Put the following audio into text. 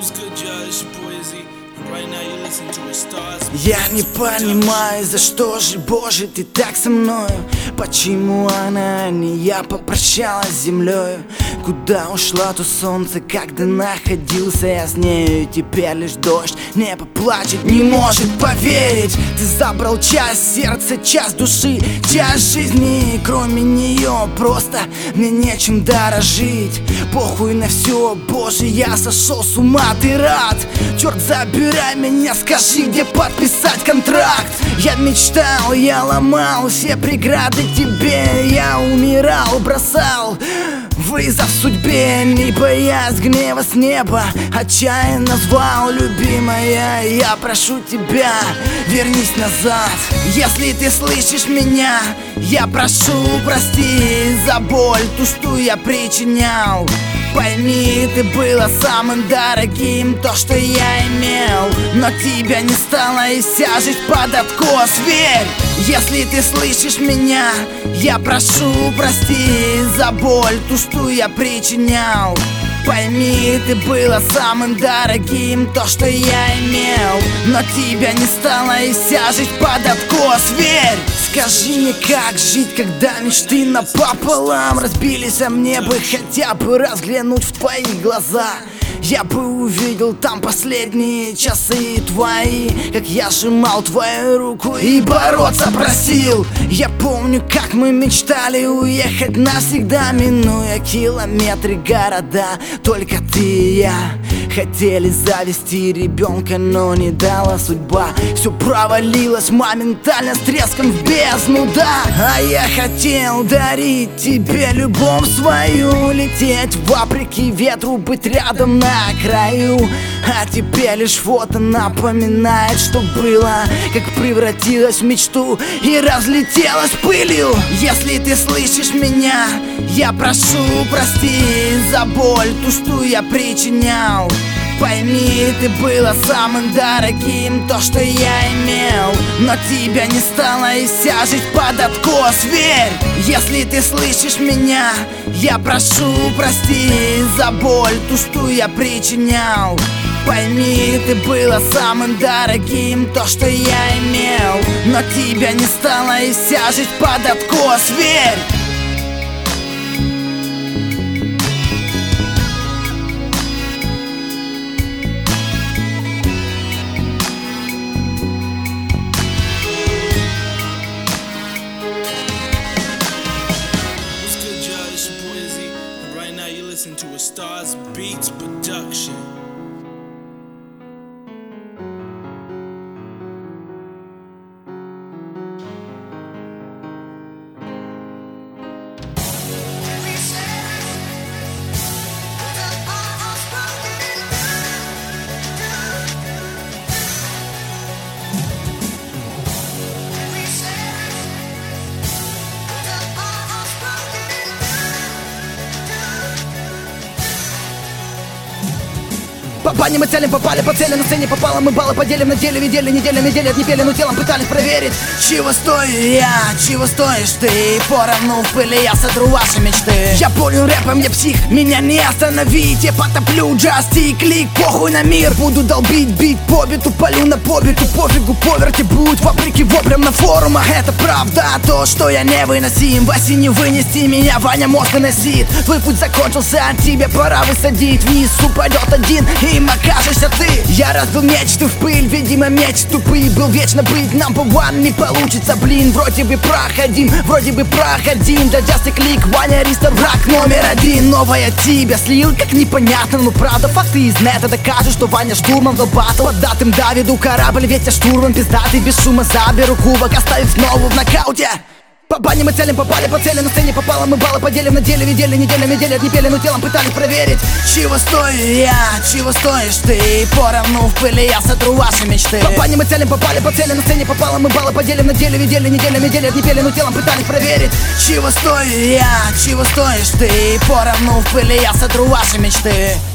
Я не понимаю, за что же, Боже, ты так со мною? Почему она, а не я, попрощалась с землею? Куда ушла то солнце, когда находился я с нею? Теперь лишь дождь небо плачет, не может поверить. Ты забрал часть сердца, часть души, часть жизни. Кроме нее просто мне нечем дорожить. Похуй на все, Боже, я сошел с ума, ты рад? Черт, забирай меня, скажи, где подписать контракт. Я мечтал, я ломал все преграды тебе. Я умирал, бросал вызов судьбе, не боясь гнева с неба. Отчаянно звал, любимая, я прошу тебя, вернись назад. Если ты слышишь меня, я прошу, прости за боль, ту, что я причинял. Пойми, ты была самым дорогим, то, что я имел. Но тебя не стало, и вся жизнь под откос, верь. Если ты слышишь меня, я прошу, прости за боль, ту, что я причинял. Пойми, ты была самым дорогим, то, что я имел. Но тебя не стало, и вся жизнь под откос, верь. Скажи мне, как жить, когда мечты напополам разбились, а мне бы хотя бы разглянуть в твои глаза. Я бы увидел там последние часы твои, как я сжимал твою руку и бороться просил. Я помню, как мы мечтали уехать навсегда, минуя километры города. Только ты и я хотели завести ребенка, но не дала судьба. Все провалилось моментально, с треском в бездну, да. А я хотел дарить тебе любовь свою, лететь вопреки ветру, быть рядом на краю. А теперь лишь фото напоминает, что было, как превратилась в мечту и разлетелась пылью. Если ты слышишь меня, я прошу, прости за боль, ту, что я причинял. Пойми, ты была самым дорогим, то, что я имел. Но тебя не стало, и вся жизнь под откос, верь. Если ты слышишь меня, я прошу, прости за боль, ту, что я причинял. Пойми, ты была самым дорогим, то, что я имел. Но тебя не стало, и вся жизнь под откос, верь. Listen to a Stars Beats production. По бане мы целим, попали по цели, на сцене попало, мы баллы поделим на деле, видели, неделя, от непели, но телом пытались проверить. Чего стою я, чего стоишь ты? Поровну в пыли я сотру ваши мечты. Я болен рэпом, я псих, меня не остановить. Я потоплю джастик, клик, похуй на мир. Буду долбить бит по биту, полю на побиту, пофигу, поверти будь вопреки воплям на форумах. Это правда, то, что я невыносим. В осени вынести меня, Ваня мозг выносит. Твой путь закончился, а тебе пора высадить. Вниз упадет один, им окажешься ты. Я разбил мечты в пыль, видимо меч тупый. Был вечно быть number one, не получится, блин. Вроде бы проходим, да just a клик, Ваня Ристер, враг номер один. Новая тебя слил, как непонятно, но правда факты из нета докажут, что Ваня штурман дал батл. Под датым Давиду корабль, ветер штурман пиздатый, без шума заберу кубок, оставив снова в нокауте. По бане мы целим, попали по цели, на сцене попало, мы баллы поделим на деле, видели, неделя, от непели, но телом пытались проверить. Чего стою я, чего стоишь ты? Поровну в пыли я сотру ваши мечты. По бане мы целим, попали по цели, на сцене попало, мы баллы поделим на деле, видели, неделя, от непели, но телом пытались проверить. Чего стою я, чего стоишь ты? Поровну в пыли я сотру ваши мечты.